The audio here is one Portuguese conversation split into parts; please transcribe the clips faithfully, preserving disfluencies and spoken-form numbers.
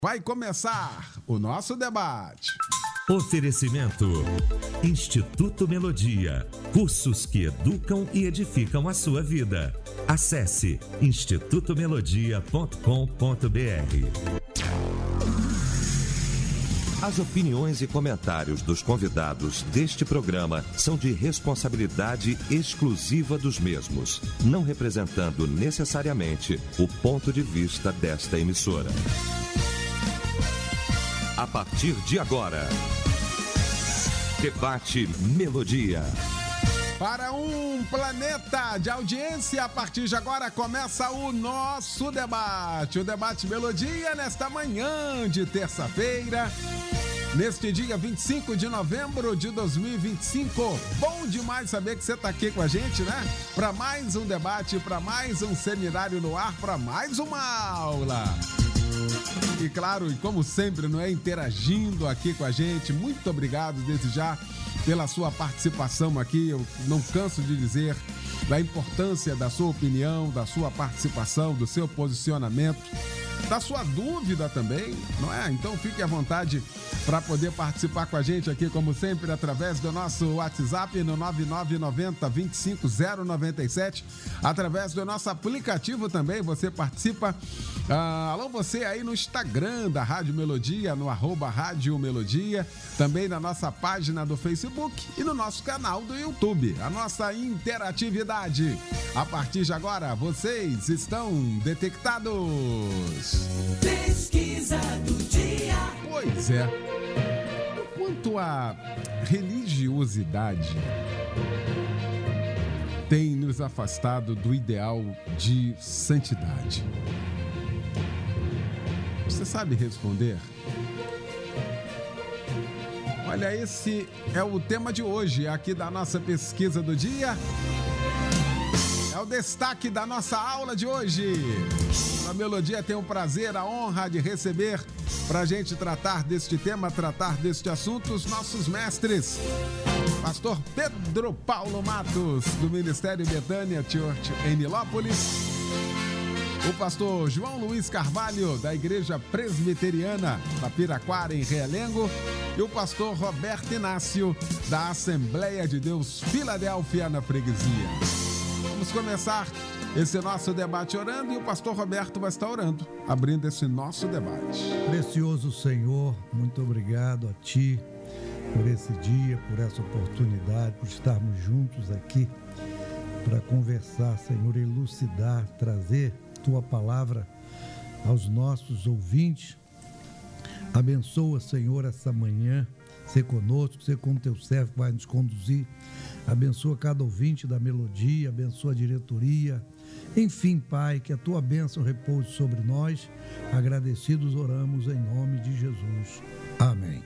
Vai começar o nosso debate. Oferecimento Instituto Melodia, cursos que educam e edificam a sua vida. Acesse instituto melodia ponto com ponto br. As opiniões e comentários dos convidados deste programa são de responsabilidade exclusiva dos mesmos, não representando necessariamente o ponto de vista desta emissora. A partir de agora, Debate Melodia. Para um planeta de audiência, a partir de agora começa o nosso debate. O Debate Melodia nesta manhã de terça-feira, neste dia vinte e cinco de novembro de dois mil e vinte e cinco. Bom demais saber que você está aqui com a gente, né? Para mais um debate, para mais um seminário no ar, para mais uma aula. E claro, e como sempre, não é, interagindo aqui com a gente. Muito obrigado desde já pela sua participação aqui. Eu não canso de dizer da importância da sua opinião, da sua participação, do seu posicionamento, da sua dúvida também, não é? Então fique à vontade para poder participar com a gente aqui, como sempre, através do nosso WhatsApp no nove nove nove zero, dois cinco zero nove sete, através do nosso aplicativo também, você participa. Ah, alô, você aí no Instagram da Rádio Melodia, no arroba Rádio Melodia, também na nossa página do Facebook e no nosso canal do YouTube, a nossa interatividade. A partir de agora, vocês estão detectados. Pesquisa do dia. Pois é. Quanto à religiosidade, tem nos afastado do ideal de santidade. Você sabe responder? Olha, esse é o tema de hoje, aqui da nossa pesquisa do dia. É o destaque da nossa aula de hoje. A Melodia tem o prazer, a honra de receber para a gente tratar deste tema, tratar deste assunto, os nossos mestres. Pastor Pedro Paulo Matos, do Ministério Betânia Church em Nilópolis. O pastor João Luiz Carvalho, da Igreja Presbiteriana da Piraquara, em Realengo. E o pastor Roberto Inácio, da Assembleia de Deus Filadélfia, na Freguesia. Vamos começar esse nosso debate orando, e o pastor Roberto vai estar orando, abrindo esse nosso debate. Precioso Senhor, muito obrigado a Ti por esse dia, por essa oportunidade, por estarmos juntos aqui para conversar, Senhor, elucidar, trazer Tua palavra aos nossos ouvintes. Abençoa, Senhor, essa manhã, ser conosco, ser como Teu servo que vai nos conduzir. Abençoa cada ouvinte da Melodia, abençoa a diretoria. Enfim, Pai, que a Tua bênção repouse sobre nós. Agradecidos oramos em nome de Jesus. Amém.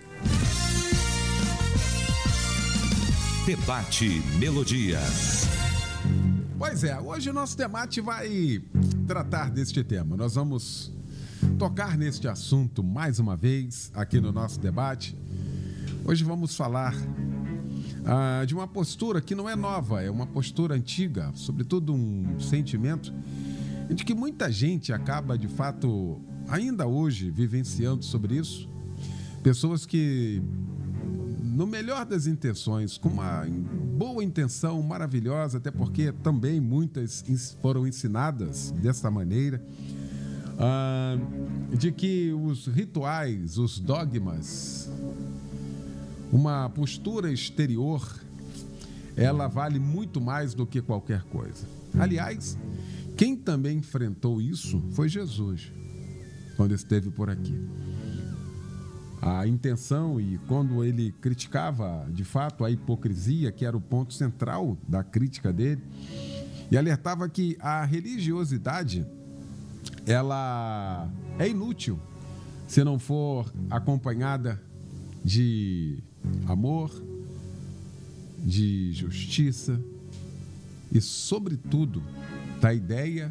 Debate Melodia. Pois é, hoje o nosso debate vai tratar deste tema. Nós vamos tocar neste assunto mais uma vez aqui no nosso debate. Hoje vamos falar ah, de uma postura que não é nova, é uma postura antiga, sobretudo um sentimento de que muita gente acaba, de fato, ainda hoje vivenciando sobre isso. Pessoas que, no melhor das intenções, com uma boa intenção maravilhosa, até porque também muitas foram ensinadas dessa maneira, ah, de que os rituais, os dogmas, uma postura exterior, ela vale muito mais do que qualquer coisa. Aliás, quem também enfrentou isso foi Jesus, quando esteve por aqui. A intenção, e quando ele criticava, de fato, a hipocrisia, que era o ponto central da crítica dele, e alertava que a religiosidade, ela é inútil se não for acompanhada de amor, de justiça e, sobretudo, da ideia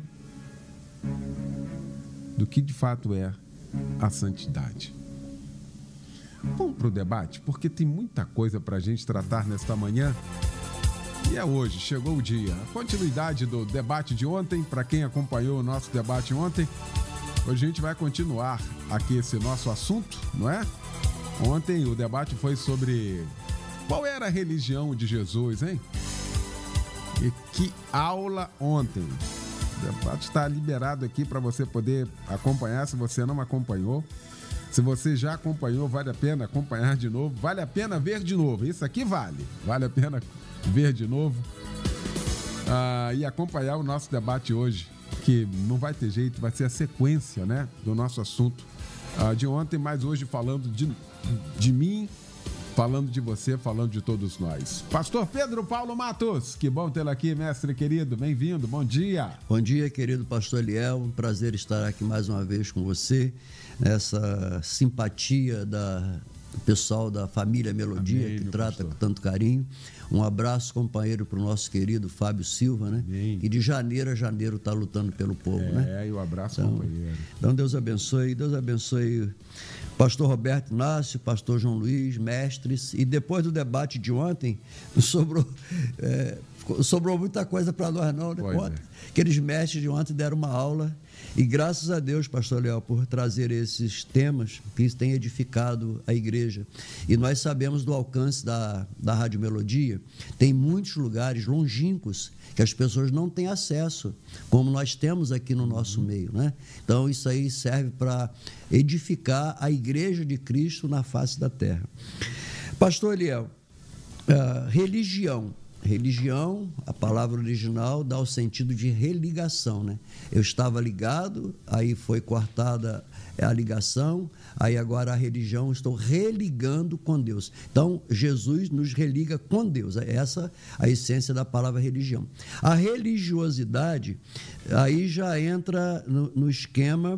do que de fato é a santidade. Vamos para o debate, porque tem muita coisa para a gente tratar nesta manhã. E é hoje, chegou o dia. A continuidade do debate de ontem, para quem acompanhou o nosso debate ontem, hoje a gente vai continuar aqui esse nosso assunto, não é? Ontem o debate foi sobre qual era a religião de Jesus, hein? E que aula ontem. O debate está liberado aqui para você poder acompanhar, se você não acompanhou. Se você já acompanhou, vale a pena acompanhar de novo. Vale a pena ver de novo. Isso aqui vale. Vale a pena ver de novo. Ah, e acompanhar o nosso debate hoje, que não vai ter jeito, vai ser a sequência, né, do nosso assunto ah, de ontem, mas hoje falando de, de mim, falando de você, falando de todos nós. Pastor Pedro Paulo Matos, que bom tê-lo aqui, mestre querido, bem-vindo, bom dia. Bom dia, querido pastor Eliel, um prazer estar aqui mais uma vez com você, essa simpatia da, do pessoal da família Melodia, Amém, que trata pastor. Com tanto carinho. Um abraço, companheiro, para o nosso querido Fábio Silva, né? Amém. Que de janeiro a janeiro está lutando pelo povo, é, né? É, e o abraço, então, companheiro. Então, Deus abençoe, Deus abençoe pastor Roberto Inácio, pastor João Luiz, mestres. E depois do debate de ontem, sobrou, é, sobrou muita coisa para nós não, né? Ontem, é. Aqueles mestres de ontem deram uma aula. E graças a Deus, pastor Léo, por trazer esses temas que têm edificado a igreja. E nós sabemos do alcance da, da Rádio Melodia. Tem muitos lugares longínquos que as pessoas não têm acesso, como nós temos aqui no nosso meio, né? Então, isso aí serve para edificar a igreja de Cristo na face da terra. Pastor Eliel, uh, religião. Religião, a palavra original dá o sentido de religação, né? Eu estava ligado, aí foi cortada a ligação, aí agora a religião, estou religando com Deus. Então, Jesus nos religa com Deus, é essa a essência da palavra religião. A religiosidade, aí já entra no, no esquema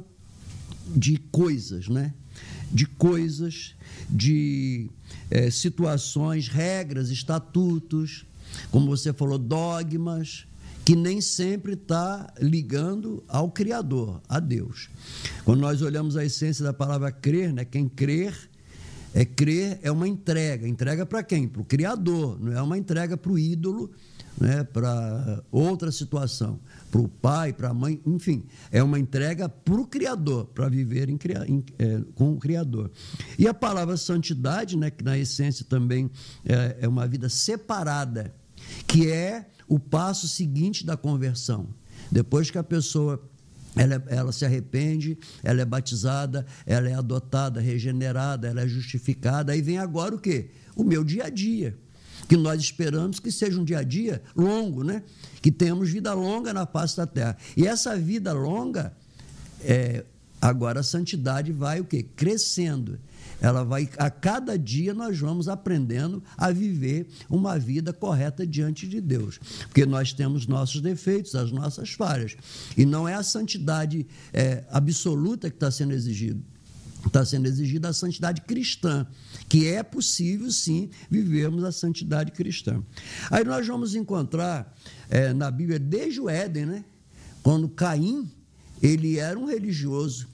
de coisas, né? De coisas, de é, situações, regras, estatutos, como você falou, dogmas, que nem sempre está ligando ao Criador, a Deus. Quando nós olhamos a essência da palavra crer, né? Quem crer, é crer é uma entrega. Entrega para quem? Para o Criador, não é uma entrega para o ídolo, né? Para outra situação, para o pai, para a mãe, enfim, é uma entrega para o Criador, para viver em, em, é, com o Criador. E a palavra santidade, né? Que na essência também é, é uma vida separada, que é o passo seguinte da conversão. Depois que a pessoa ela, ela se arrepende, ela é batizada, ela é adotada, regenerada, ela é justificada, aí vem agora o quê? O meu dia a dia, que nós esperamos que seja um dia a dia longo, né? Que tenhamos vida longa na face da terra. E essa vida longa, é, agora a santidade vai o quê? Crescendo. Ela vai, a cada dia nós vamos aprendendo a viver uma vida correta diante de Deus, porque nós temos nossos defeitos, as nossas falhas, e não é a santidade é, absoluta que está sendo exigida, está sendo exigida a santidade cristã, que é possível sim vivermos a santidade cristã. Aí nós vamos encontrar é, na Bíblia desde o Éden, né? Quando Caim, ele era um religioso.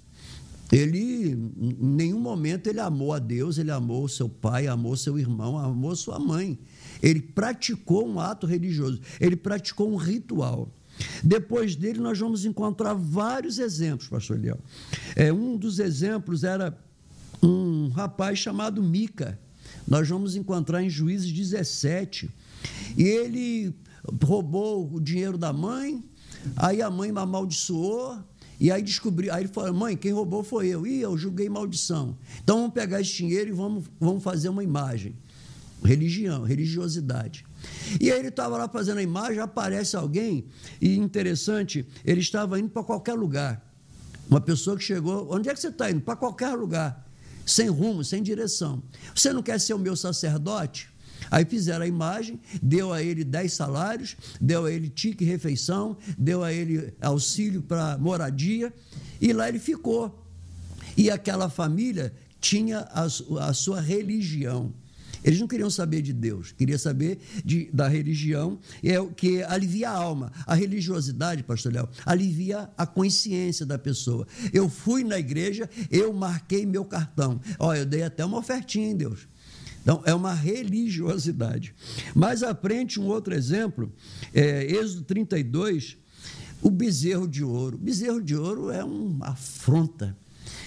Ele, em nenhum momento, ele amou a Deus, ele amou seu pai, amou seu irmão, amou sua mãe. Ele praticou um ato religioso, ele praticou um ritual. Depois dele, nós vamos encontrar vários exemplos, pastor Eliel. É, um dos exemplos era um rapaz chamado Mica. Nós vamos encontrar em Juízes dezessete. E ele roubou o dinheiro da mãe, aí a mãe amaldiçoou. E aí descobriu, aí ele falou, mãe, quem roubou foi eu. Ih, eu julguei maldição. Então vamos pegar esse dinheiro e vamos, vamos fazer uma imagem. Religião, religiosidade. E aí ele estava lá fazendo a imagem, aparece alguém, e interessante, ele estava indo para qualquer lugar. Uma pessoa que chegou, onde é que você está indo? Para qualquer lugar. Sem rumo, sem direção. Você não quer ser o meu sacerdote? Aí fizeram a imagem, deu a ele dez salários, deu a ele tique refeição, deu a ele auxílio para moradia, e lá ele ficou. E aquela família tinha a, a sua religião. Eles não queriam saber de Deus, queriam saber de, da religião, é o que alivia a alma. A religiosidade, pastor Léo, alivia a consciência da pessoa. Eu fui na igreja, eu marquei meu cartão. Olha, eu dei até uma ofertinha em Deus. Então, é uma religiosidade. Mais à frente, um outro exemplo, é, Êxodo trinta e dois, o bezerro de ouro. O bezerro de ouro é uma afronta.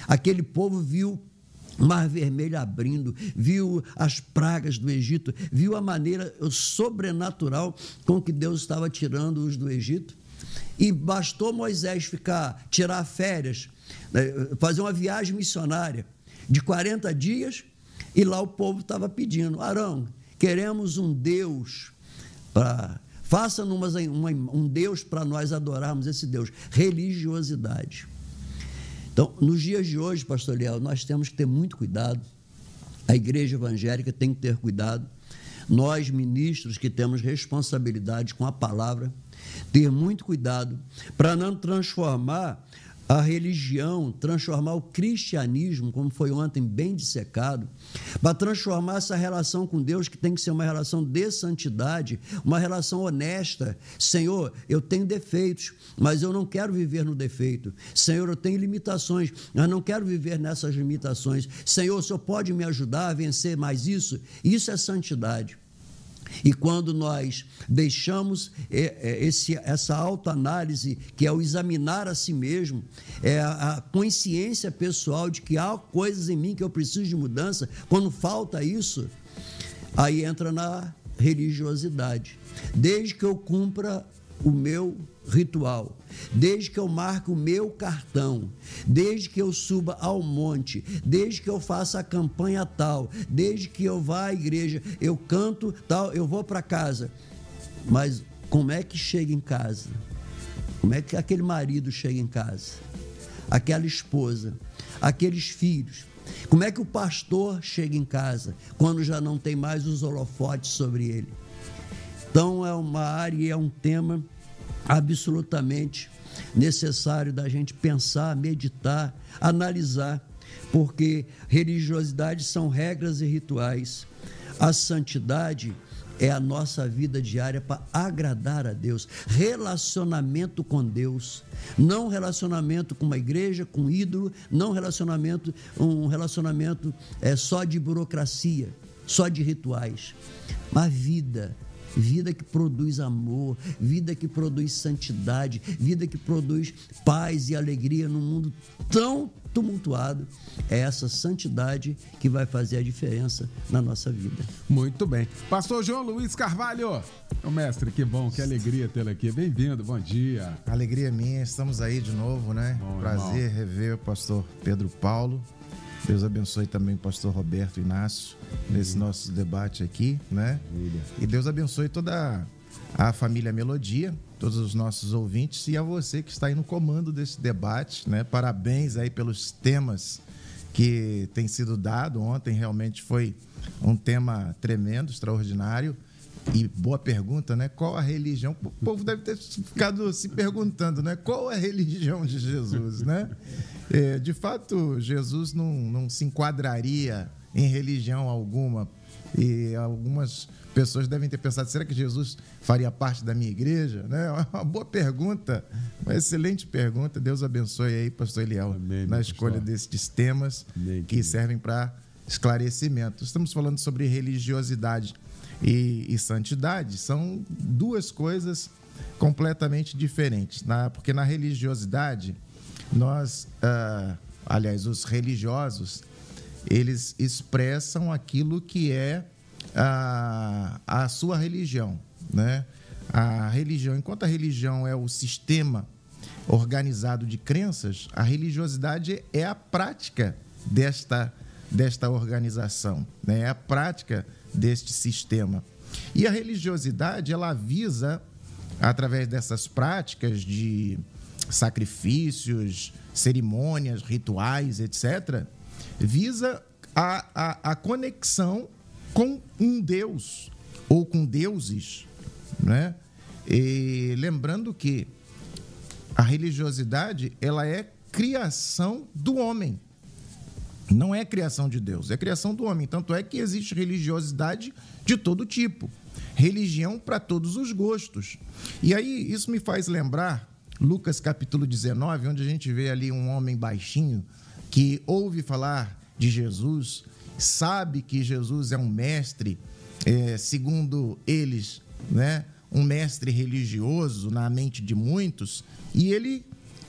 Aquele povo viu o Mar Vermelho abrindo, viu as pragas do Egito, viu a maneira sobrenatural com que Deus estava tirando-os do Egito. E bastou Moisés ficar, tirar férias, fazer uma viagem missionária de quarenta dias, e lá o povo estava pedindo: Arão, queremos um Deus, pra, faça-nos um Deus para nós adorarmos esse Deus. Religiosidade. Então, nos dias de hoje, pastor Liel, nós temos que ter muito cuidado, a igreja evangélica tem que ter cuidado, nós, ministros que temos responsabilidade com a palavra, ter muito cuidado para não transformar a religião, transformar o cristianismo, como foi ontem bem dissecado, para transformar essa relação com Deus, que tem que ser uma relação de santidade, uma relação honesta. Senhor, eu tenho defeitos, mas eu não quero viver no defeito. Senhor, eu tenho limitações, mas não quero viver nessas limitações. Senhor, o Senhor pode me ajudar a vencer mais isso? Isso é santidade. E quando nós deixamos esse, essa autoanálise, que é o examinar a si mesmo, é a consciência pessoal de que há coisas em mim que eu preciso de mudança, quando falta isso, aí entra na religiosidade. Desde que eu cumpra o meu ritual, desde que eu marque o meu cartão, desde que eu suba ao monte, desde que eu faça a campanha tal, desde que eu vá à igreja, eu canto tal, eu vou para casa. Mas como é que chega em casa? Como é que aquele marido chega em casa? Aquela esposa, aqueles filhos? Como é que o pastor chega em casa quando já não tem mais os holofotes sobre ele? Então é uma área e é um tema absolutamente necessário da gente pensar, meditar, analisar, porque religiosidade são regras e rituais. A santidade é a nossa vida diária para agradar a Deus, relacionamento com Deus, não relacionamento com uma igreja, com um ídolo, não relacionamento, um relacionamento é, só de burocracia, só de rituais, mas vida. Vida que produz amor, vida que produz santidade, vida que produz paz e alegria num mundo tão tumultuado. É essa santidade que vai fazer a diferença na nossa vida. Muito bem. Pastor João Luiz Carvalho, o mestre, que bom, que alegria tê-lo aqui. Bem-vindo, bom dia. Alegria minha, estamos aí de novo, né? Bom, prazer irmão. rever o pastor Pedro Paulo. Deus abençoe também o pastor Roberto Inácio nesse uhum. nosso debate aqui, né? Uhum. E Deus abençoe toda a família Melodia, todos os nossos ouvintes e a você que está aí no comando desse debate, né? Parabéns aí pelos temas que têm sido dados. Ontem realmente foi um tema tremendo, extraordinário. E boa pergunta, né? Qual a religião? O povo deve ter ficado se perguntando, né? Qual a religião de Jesus, né? É, de fato, Jesus não, não se enquadraria em religião alguma. E algumas pessoas devem ter pensado, será que Jesus faria parte da minha igreja? Né? Uma boa pergunta, uma excelente pergunta. Deus abençoe aí, pastor Eliel, Amém, na escolha pastor. destes temas Amém, que servem para esclarecimento. Estamos falando sobre religiosidade e, e santidade. São duas coisas completamente diferentes, na, porque na religiosidade, nós, ah, aliás, os religiosos, eles expressam aquilo que é a, a sua religião, né? A religião, enquanto a religião é o sistema organizado de crenças, a religiosidade é a prática desta, desta organização, né? É a prática deste sistema. E a religiosidade, ela visa, através dessas práticas de sacrifícios, cerimônias, rituais, etcétera, visa a, a, a conexão com um Deus ou com deuses, né? E lembrando que a religiosidade, ela é criação do homem, não é criação de Deus, é criação do homem. Tanto é que existe religiosidade de todo tipo, religião para todos os gostos. E aí isso me faz lembrar Lucas capítulo dezenove, onde a gente vê ali um homem baixinho que ouve falar de Jesus, sabe que Jesus é um mestre, é, segundo eles, né, um mestre religioso na mente de muitos, e ele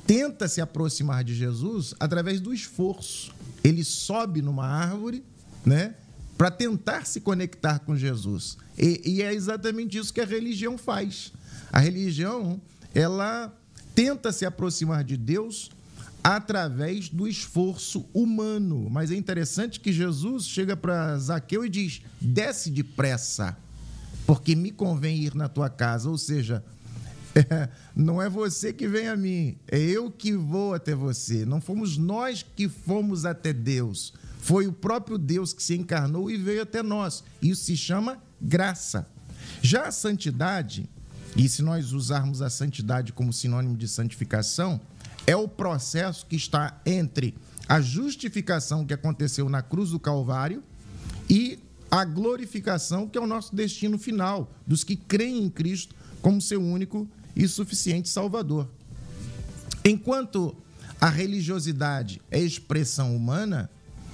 tenta se aproximar de Jesus através do esforço. Ele sobe numa árvore, né, para tentar se conectar com Jesus. E, e é exatamente isso que a religião faz. A religião, ela tenta se aproximar de Deus através do esforço humano. Mas é interessante que Jesus chega para Zaqueu e diz: desce depressa, porque me convém ir na tua casa. Ou seja, é, não é você que vem a mim, é eu que vou até você. Não fomos nós que fomos até Deus. Foi o próprio Deus que se encarnou e veio até nós. Isso se chama graça. Já a santidade, e se nós usarmos a santidade como sinônimo de santificação, é o processo que está entre a justificação que aconteceu na cruz do Calvário e a glorificação, que é o nosso destino final, dos que creem em Cristo como seu único e suficiente Salvador. Enquanto a religiosidade é expressão humana,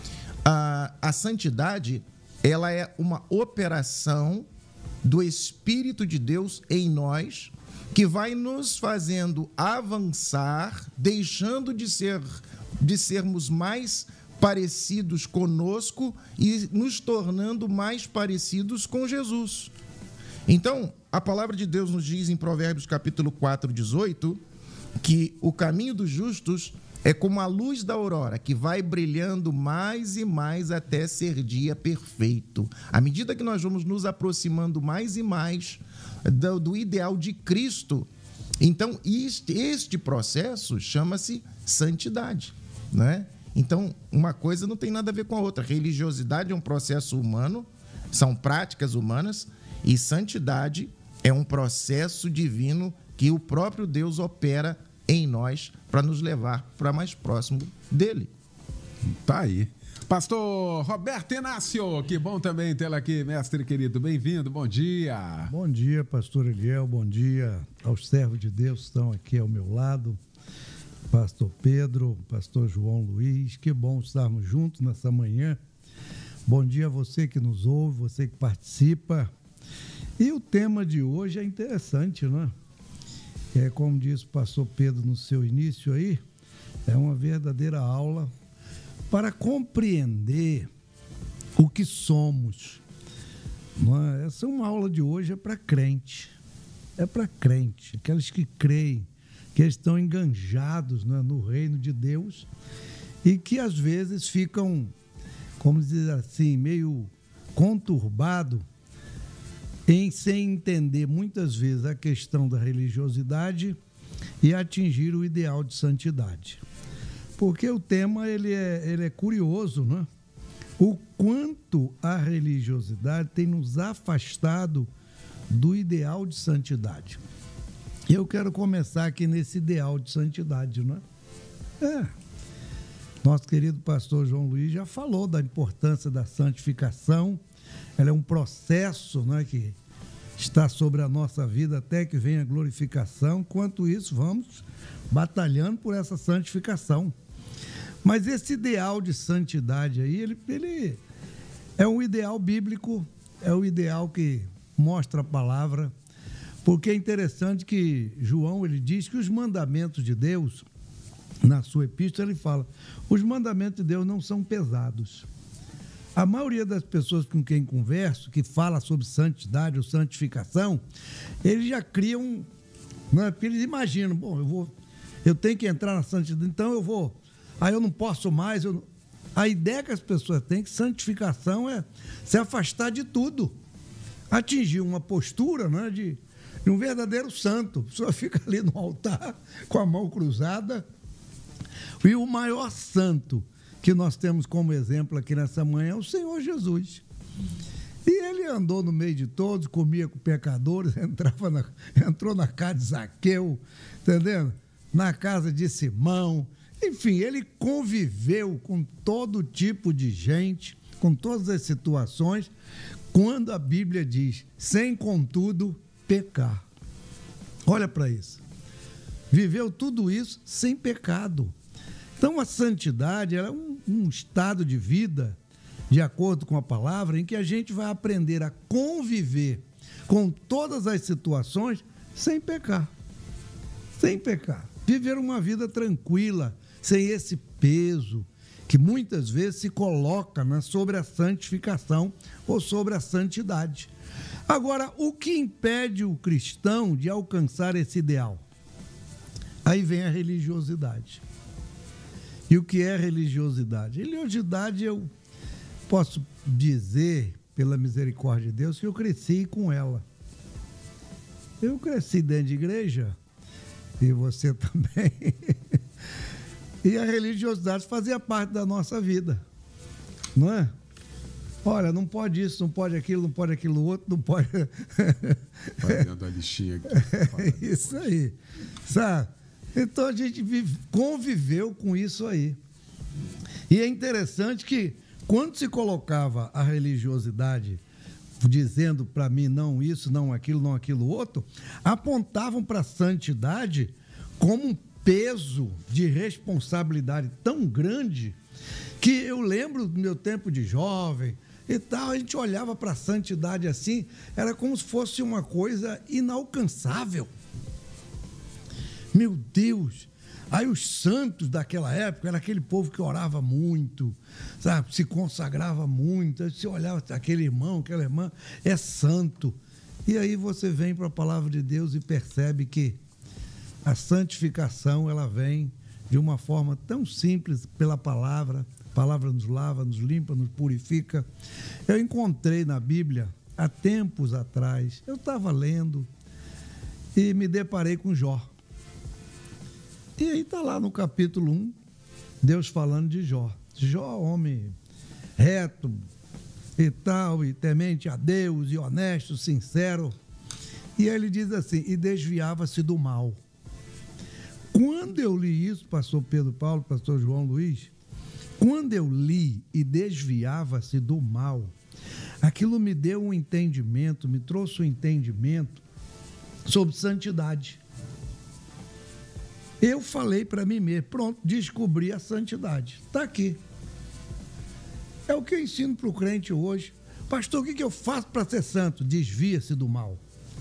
a, a santidade, ela é uma operação do Espírito de Deus em nós, que vai nos fazendo avançar, deixando de ser, de sermos mais parecidos conosco e nos tornando mais parecidos com Jesus. Então, a palavra de Deus nos diz em Provérbios capítulo quatro, dezoito, que o caminho dos justos é como a luz da aurora, que vai brilhando mais e mais até ser dia perfeito. À medida que nós vamos nos aproximando mais e mais do, do ideal de Cristo, então este, este processo chama-se santidade, né? Então, uma coisa não tem nada a ver com a outra. Religiosidade é um processo humano, são práticas humanas, e santidade é um processo divino que o próprio Deus opera em nós para nos levar para mais próximo dele. Tá aí. Pastor Roberto Inácio, que bom também tê-lo aqui, mestre querido. Bem-vindo, bom dia. Bom dia, pastor Eliel, bom dia aos servos de Deus que estão aqui ao meu lado. Pastor Pedro, pastor João Luiz, que bom estarmos juntos nessa manhã. Bom dia a você que nos ouve, você que participa. E o tema de hoje é interessante, né? É, como disse o pastor Pedro no seu início aí, é uma verdadeira aula para compreender o que somos. Não é? Essa é uma aula de hoje, é para crente. É para crente, aqueles que creem, que estão enganjados, né, no reino de Deus e que às vezes ficam, como dizer assim, meio conturbado em sem entender muitas vezes a questão da religiosidade e atingir o ideal de santidade. Porque o tema ele é, ele é curioso, né? O quanto a religiosidade tem nos afastado do ideal de santidade. Eu quero começar aqui nesse ideal de santidade, né? É. Nosso querido pastor João Luiz já falou da importância da santificação. Ela é um processo, né, que está sobre a nossa vida até que venha a glorificação. Enquanto isso, vamos batalhando por essa santificação. Mas esse ideal de santidade aí, ele, ele é um ideal bíblico, é o ideal que mostra a palavra, porque é interessante que João, ele diz que os mandamentos de Deus, na sua epístola, ele fala, os mandamentos de Deus não são pesados. A maioria das pessoas com quem converso, que fala sobre santidade ou santificação, eles já criam, né, eles imaginam, bom, eu vou, eu tenho que entrar na santidade, então eu vou, aí eu não posso mais. Eu não... A ideia que as pessoas têm que santificação é se afastar de tudo, atingir uma postura, né, de, de um verdadeiro santo. A pessoa fica ali no altar com a mão cruzada. E o maior santo que nós temos como exemplo aqui nessa manhã é o Senhor Jesus. E ele andou no meio de todos, comia com pecadores, entrava na, entrou na casa de Zaqueu, entendendo? Na casa de Simão. Enfim, ele conviveu com todo tipo de gente, com todas as situações, quando a Bíblia diz, sem contudo pecar. Olha para isso. Viveu tudo isso sem pecado. Então, a santidade é um, um estado de vida, de acordo com a palavra, em que a gente vai aprender a conviver com todas as situações sem pecar. Sem pecar. viver uma vida tranquila, sem esse peso que muitas vezes se coloca, né, sobre a santificação ou sobre a santidade. Agora, o que impede o cristão de alcançar esse ideal? Aí vem a religiosidade. E o que é religiosidade? Religiosidade, eu posso dizer, pela misericórdia de Deus, que eu cresci com ela. Eu cresci dentro de igreja, e você também. E a religiosidade fazia parte da nossa vida, não é? Olha, não pode isso, não pode aquilo, não pode aquilo outro, não pode... Fazendo a listinha aqui. É isso aí, sabe? Então a gente vive, conviveu com isso aí. E é interessante que quando se colocava a religiosidade dizendo para mim não isso, não aquilo, não aquilo outro, apontavam para a santidade como um peso de responsabilidade tão grande que eu lembro do meu tempo de jovem e tal, a gente olhava para a santidade assim, era como se fosse uma coisa inalcançável. Meu Deus! Aí os santos daquela época, era aquele povo que orava muito, sabe? Se consagrava muito. Aí você olhava, aquele irmão, aquela irmã, é santo. E aí você vem para a palavra de Deus e percebe que a santificação, ela vem de uma forma tão simples pela palavra. A palavra nos lava, nos limpa, nos purifica. Eu encontrei na Bíblia, há tempos atrás, eu estava lendo e me deparei com Jó. E aí está lá no capítulo um, Deus falando de Jó. Jó, homem reto e tal, e temente a Deus, e honesto, sincero. E ele diz assim, e desviava-se do mal. Quando eu li isso, pastor Pedro Paulo, pastor João Luiz, quando eu li e desviava-se do mal, aquilo me deu um entendimento, me trouxe um entendimento sobre santidade. Eu falei para mim mesmo, pronto, descobri a santidade. Está aqui. É o que eu ensino para o crente hoje. Pastor, o que eu faço para ser santo? Desvia-se do mal.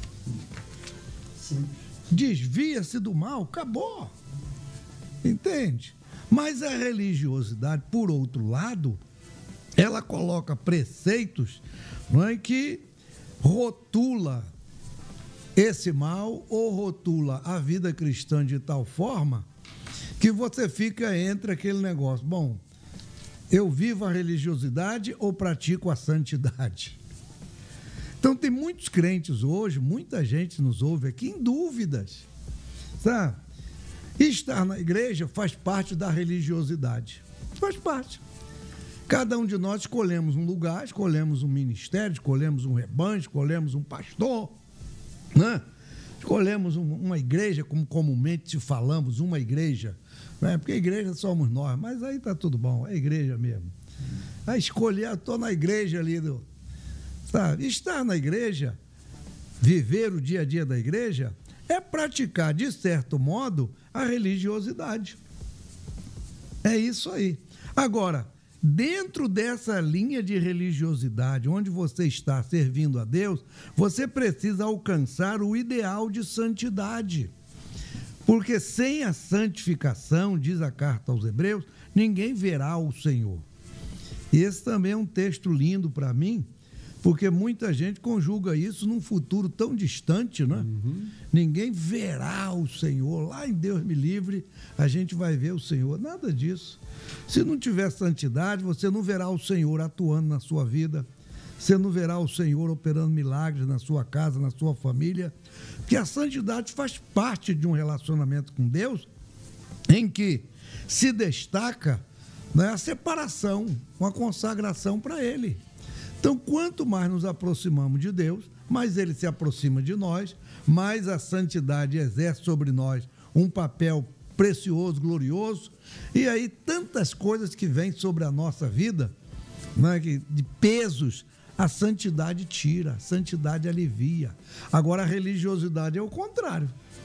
Sim. Desvia-se do mal, acabou. Entende? Mas a religiosidade, por outro lado, ela coloca preceitos, não é, que rotula esse mal ou rotula a vida cristã de tal forma que você fica entre aquele negócio. Bom, eu vivo a religiosidade ou pratico a santidade? Então tem muitos crentes hoje, muita gente nos ouve aqui em dúvidas, sabe? Estar na igreja faz parte da religiosidade, faz parte. Cada um de nós escolhemos um lugar, escolhemos um ministério, escolhemos um rebanho, escolhemos um pastor, né? Escolhemos um, uma igreja, como comumente falamos, uma igreja, né? Porque a igreja somos nós, mas aí está tudo bom, é igreja mesmo. Aí escolher, estou na igreja ali, do, sabe? Estar na igreja, viver o dia a dia da igreja, é praticar, de certo modo, a religiosidade. É isso aí. Agora, dentro dessa linha de religiosidade, onde você está servindo a Deus, você precisa alcançar o ideal de santidade. Porque sem a santificação, diz a carta aos Hebreus, ninguém verá o Senhor. E esse também é um texto lindo para mim, porque muita gente conjuga isso num futuro tão distante, né? Uhum. Ninguém verá o Senhor. Lá em Deus me livre, a gente vai ver o Senhor. Nada disso. Se não tiver santidade, você não verá o Senhor atuando na sua vida. Você não verá o Senhor operando milagres na sua casa, na sua família. Porque a santidade faz parte de um relacionamento com Deus em que se destaca, né, a separação, uma consagração para Ele. Então, quanto mais nos aproximamos de Deus, mais Ele se aproxima de nós, mais a santidade exerce sobre nós um papel precioso, glorioso, e aí tantas coisas que vêm sobre a nossa vida, né, de pesos, a santidade tira, a santidade alivia. Agora, a religiosidade é o contrário.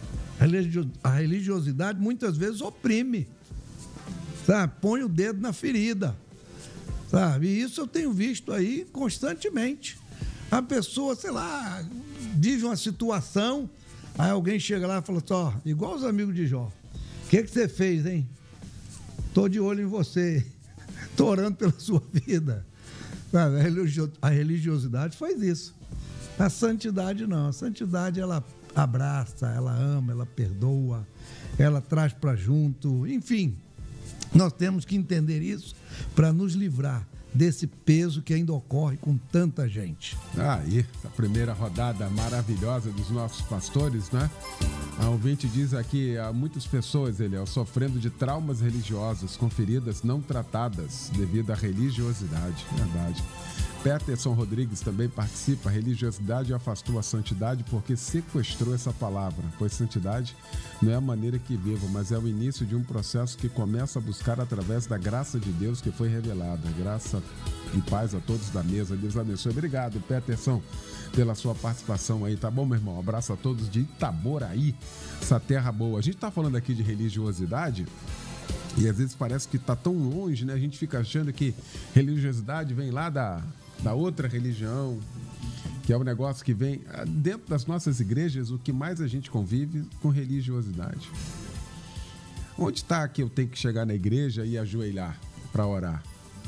A religiosidade muitas vezes oprime, sabe? Põe o dedo na ferida. Sabe? E isso eu tenho visto aí constantemente. A pessoa, sei lá, vive uma situação, aí alguém chega lá e fala assim, ó, igual os amigos de Jó, O que, que você fez, hein? Estou de olho em você. Estou orando pela sua vida. Sabe, a, religio... a religiosidade faz isso. A santidade não. A santidade, ela abraça, ela ama, ela perdoa, ela traz para junto. Enfim, nós temos que entender isso para nos livrar desse peso que ainda ocorre com tanta gente. Aí, a primeira rodada maravilhosa dos nossos pastores, né? A ouvinte diz aqui, há muitas pessoas, ele é sofrendo de traumas religiosos com feridas não tratadas devido à religiosidade. Verdade. Peterson Rodrigues também participa. A religiosidade afastou a santidade porque sequestrou essa palavra, pois santidade não é a maneira que vivo, mas é o início de um processo que começa a buscar através da graça de Deus que foi revelada. Graça e paz a todos da mesa. Deus abençoe. Obrigado, Peterson, pela sua participação aí, tá bom, meu irmão? Um abraço a todos de Itaboraí, essa terra boa. A gente tá falando aqui de religiosidade e às vezes parece que tá tão longe, né? A gente fica achando que religiosidade vem lá da... da outra religião, que é um negócio que vem dentro das nossas igrejas. O que mais a gente convive com religiosidade. Onde está que eu tenho que chegar na igreja e ajoelhar para orar?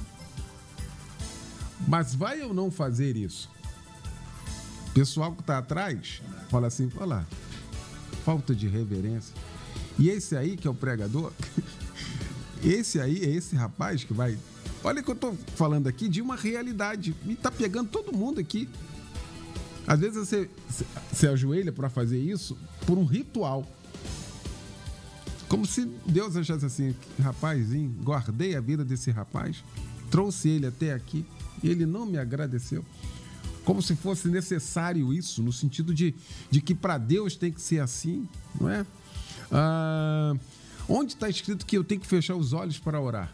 Mas vai ou não fazer isso? O pessoal que está atrás fala assim, olha lá, falta de reverência. E esse aí que é o pregador, esse aí é esse rapaz que vai... Olha que eu estou falando aqui de uma realidade. E está pegando todo mundo aqui. Às vezes você se ajoelha para fazer isso por um ritual. Como se Deus achasse assim, rapazinho, guardei a vida desse rapaz, trouxe ele até aqui e ele não me agradeceu. Como se fosse necessário isso, no sentido de, de que para Deus tem que ser assim, não é? Ah, onde está escrito que eu tenho que fechar os olhos para orar?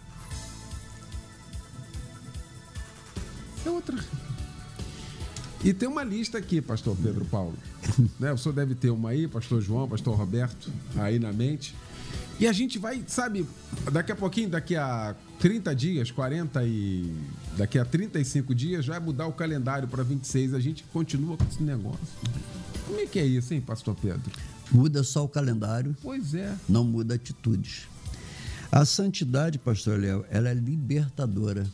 É outra. E tem uma lista aqui, pastor Pedro Paulo. Né? O senhor deve ter uma aí, pastor João, pastor Roberto, aí na mente. E a gente vai, sabe, daqui a pouquinho, daqui a trinta dias, quarenta e... Daqui a trinta e cinco dias, vai mudar o calendário para vinte e seis. A gente continua com esse negócio. Como é que é isso, hein, pastor Pedro? Muda só o calendário. Pois é. Não muda atitudes. A santidade, pastor Léo, ela é libertadora.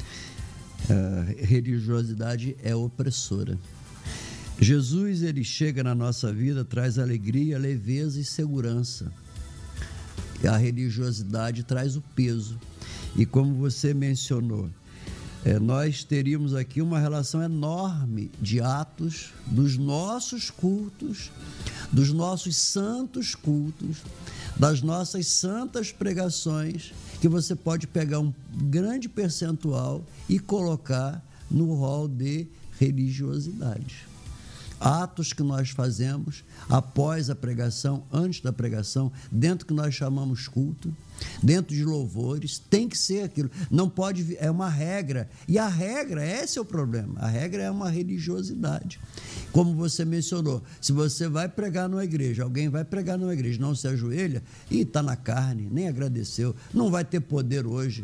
A religiosidade é opressora. Jesus, ele chega na nossa vida, traz alegria, leveza e segurança. E a religiosidade traz o peso. E como você mencionou, é, nós teríamos aqui uma relação enorme de atos dos nossos cultos, dos nossos santos cultos, das nossas santas pregações, que você pode pegar um grande percentual e colocar no rol de religiosidade. Atos que nós fazemos após a pregação, antes da pregação, dentro que nós chamamos culto, dentro de louvores, tem que ser aquilo. Não pode, é uma regra. E a regra, esse é o problema. A regra é uma religiosidade. Como você mencionou, se você vai pregar numa igreja, alguém vai pregar numa igreja, não se ajoelha, e está na carne, nem agradeceu, não vai ter poder hoje.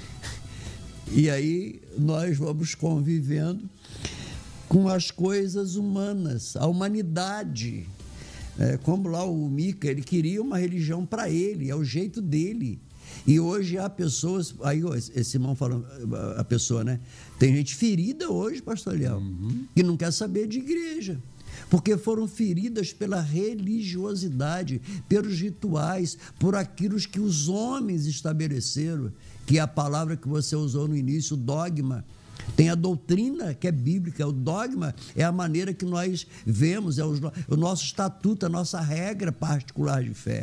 E aí nós vamos convivendo com as coisas humanas, a humanidade. É, como lá o Mica, ele queria uma religião para ele, é o jeito dele. E hoje há pessoas, aí esse irmão falando, a pessoa, né? Tem gente ferida hoje, pastor Léo, uhum. que não quer saber de igreja, porque foram feridas pela religiosidade, pelos rituais, por aquilo que os homens estabeleceram, que é a palavra que você usou no início, o dogma. Tem a doutrina que é bíblica, o dogma é a maneira que nós vemos, é o, o nosso estatuto, a nossa regra particular de fé.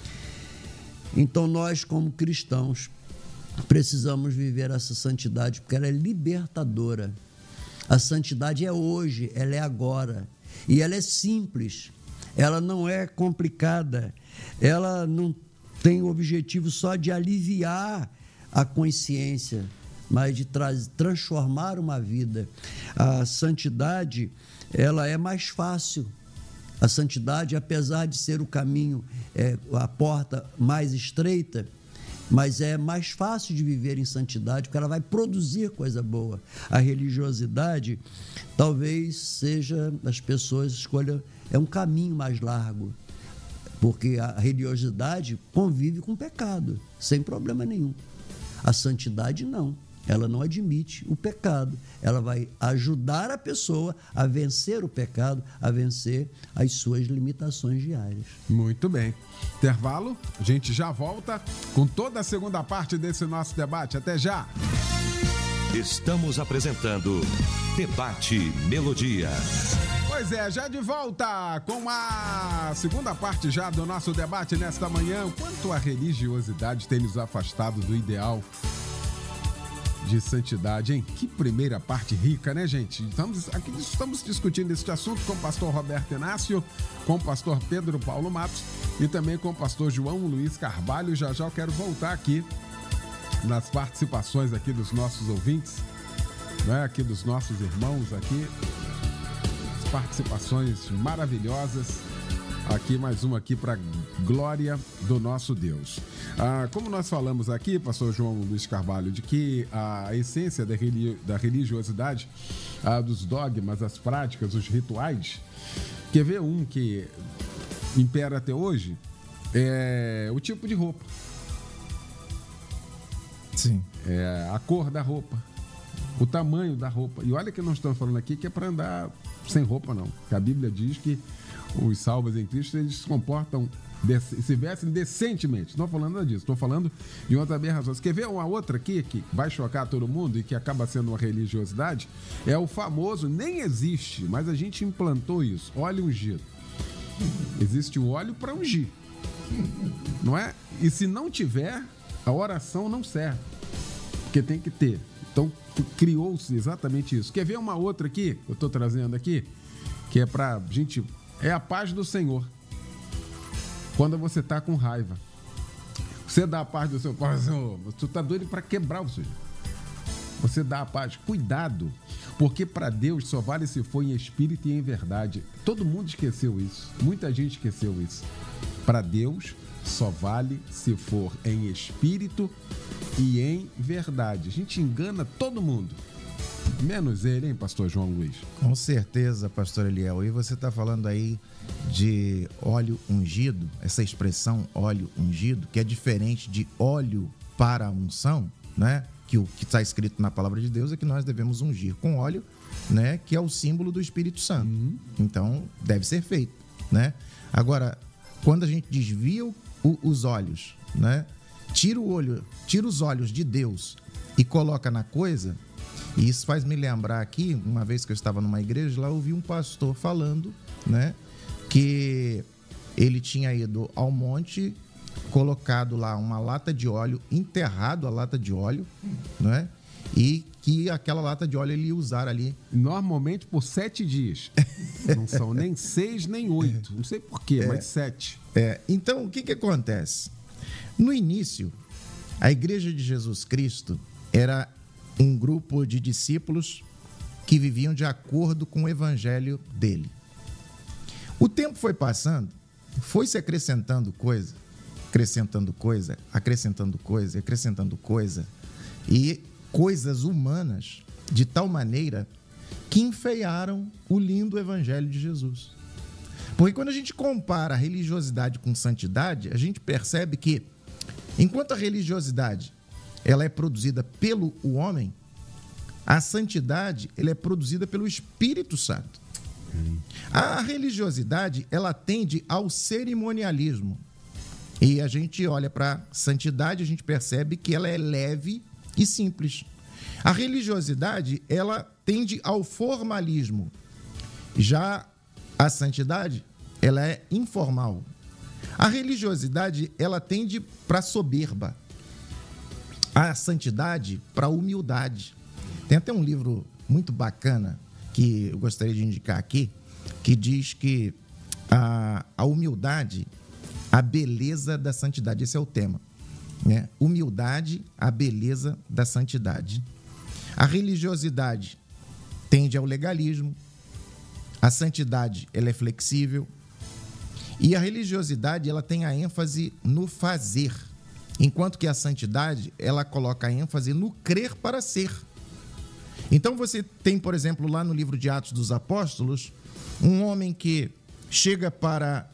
Então nós, como cristãos, precisamos viver essa santidade, porque ela é libertadora. A santidade é hoje, ela é agora, e ela é simples, ela não é complicada, ela não tem o objetivo só de aliviar a consciência, mas de tra- transformar uma vida. A santidade, ela é mais fácil. A santidade, apesar de ser o caminho, é, a porta mais estreita, mas é mais fácil de viver em santidade, porque ela vai produzir coisa boa. A religiosidade, talvez seja, as pessoas escolham, é um caminho mais largo. Porque a religiosidade convive com o pecado, sem problema nenhum. A santidade não. Ela não admite o pecado. Ela vai ajudar a pessoa a vencer o pecado, a vencer as suas limitações diárias. Muito bem. Intervalo, a gente já volta com toda a segunda parte desse nosso debate. Até já! Estamos apresentando Debate Melodia. Pois é, já de volta com a segunda parte já do nosso debate nesta manhã. O quanto a religiosidade tem nos afastado do ideal de santidade, hein? Que primeira parte rica, né, gente? Estamos, aqui estamos discutindo este assunto com o pastor Roberto Inácio, com o pastor Pedro Paulo Matos e também com o pastor João Luiz Carvalho. Já já eu quero voltar aqui nas participações aqui dos nossos ouvintes, né? Aqui dos nossos irmãos aqui. As participações maravilhosas. Aqui, mais uma aqui para glória do nosso Deus. Ah, como nós falamos aqui, pastor João Luiz Carvalho, de que a essência da, religi- da religiosidade, ah, dos dogmas, as práticas, os rituais, quer ver um que impera até hoje? É o tipo de roupa. Sim. É a cor da roupa, o tamanho da roupa. E olha que nós estamos falando aqui que é para andar sem roupa, não. Porque a Bíblia diz que os salvos em Cristo, eles se comportam, se vestem decentemente. Não estou falando nada disso, estou falando de outra aberração. Você quer ver uma outra aqui que vai chocar todo mundo e que acaba sendo uma religiosidade? É o famoso, nem existe, mas a gente implantou isso, óleo ungido. Existe o óleo para ungir, não é? E se não tiver, a oração não serve, porque tem que ter. Então, criou-se exatamente isso. Quer ver uma outra aqui, eu estou trazendo aqui, que é para gente... É a paz do Senhor. Quando você está com raiva, você dá a paz do seu Senhor. Você está doido para quebrar o Senhor. Você dá a paz. Cuidado, porque para Deus só vale se for em espírito e em verdade. Todo mundo esqueceu isso. Muita gente esqueceu isso. Para Deus só vale se for em espírito e em verdade. A gente engana todo mundo. Menos ele, hein, pastor João Luiz? Com certeza, pastor Eliel. E você está falando aí de óleo ungido, essa expressão óleo ungido, que é diferente de óleo para a unção, né? Que o que está escrito na palavra de Deus é que nós devemos ungir com óleo, né? Que é o símbolo do Espírito Santo. Uhum. Então, deve ser feito, né? Agora, quando a gente desvia o, o, os olhos, né? Tira o olho, tira os olhos de Deus e coloca na coisa. E isso faz me lembrar aqui, uma vez que eu estava numa igreja, lá eu ouvi um pastor falando, né, que ele tinha ido ao monte, colocado lá uma lata de óleo, enterrado a lata de óleo, né, e que aquela lata de óleo ele ia usar ali. Normalmente por sete dias. Não são nem seis, nem oito. Não sei porquê, é, mas sete. É, então, o que que acontece? No início, a Igreja de Jesus Cristo era um grupo de discípulos que viviam de acordo com o evangelho dele. O tempo foi passando, foi se acrescentando coisa, acrescentando coisa, acrescentando coisa, acrescentando coisa, e coisas humanas de tal maneira que enfeiaram o lindo evangelho de Jesus. Porque quando a gente compara a religiosidade com santidade, a gente percebe que, enquanto a religiosidade ela é produzida pelo o homem, a santidade ela é produzida pelo Espírito Santo. Hum. A religiosidade ela tende ao cerimonialismo. E a gente olha para a santidade, a gente percebe que ela é leve e simples. A religiosidade ela tende ao formalismo. Já a santidade ela é informal. A religiosidade ela tende para a soberba. A santidade para a humildade. Tem até um livro muito bacana que eu gostaria de indicar aqui, que diz que a, a humildade, a beleza da santidade. Esse é o tema, né? Humildade, a beleza da santidade. A religiosidade tende ao legalismo. A santidade, ela é flexível. E a religiosidade, ela tem a ênfase no fazer. Enquanto que a santidade, ela coloca a ênfase no crer para ser. Então você tem, por exemplo, lá no livro de Atos dos Apóstolos, um homem que chega para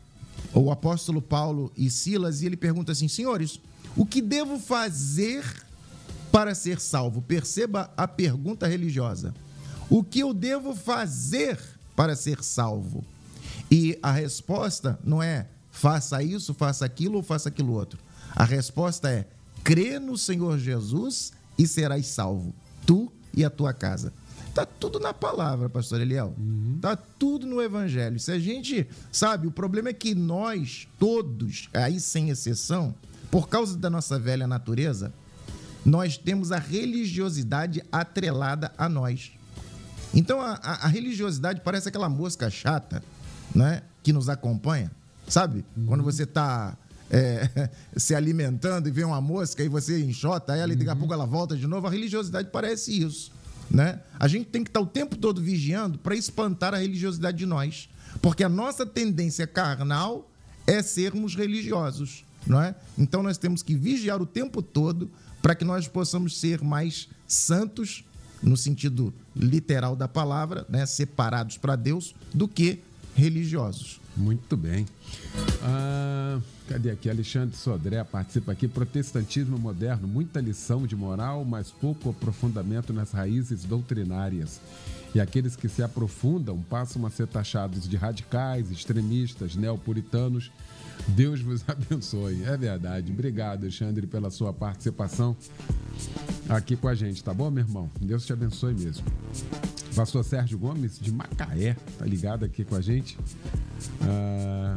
o apóstolo Paulo e Silas, e ele pergunta assim: senhores, o que devo fazer para ser salvo? Perceba a pergunta religiosa. O que eu devo fazer para ser salvo? E a resposta não é faça isso, faça aquilo ou faça aquilo outro. A resposta é: crê no Senhor Jesus e serás salvo, tu e a tua casa. Está tudo na palavra, pastor Eliel. Está uhum. tudo no evangelho. Se a gente, sabe, o problema é que nós todos, aí sem exceção, por causa da nossa velha natureza, nós temos a religiosidade atrelada a nós. Então a, a, a religiosidade parece aquela mosca chata, né, que nos acompanha, sabe? Uhum. Quando você está é, se alimentando e vê uma mosca e você enxota ela, uhum. e daqui a pouco ela volta de novo. A religiosidade parece isso, né? A gente tem que estar o tempo todo vigiando para espantar a religiosidade de nós, porque a nossa tendência carnal é sermos religiosos, não é? Então nós temos que vigiar o tempo todo para que nós possamos ser mais santos, no sentido literal da palavra, né? Separados para Deus, do que religiosos. Muito bem. Ah, cadê aqui? Alexandre Sodré participa aqui. Protestantismo moderno, muita lição de moral, mas pouco aprofundamento nas raízes doutrinárias. E aqueles que se aprofundam passam a ser taxados de radicais, extremistas, neopuritanos. Deus vos abençoe. É verdade. Obrigado, Alexandre, pela sua participação aqui com a gente, tá bom, meu irmão? Deus te abençoe mesmo. Pastor Sérgio Gomes, de Macaé, tá ligado aqui com a gente. Ah,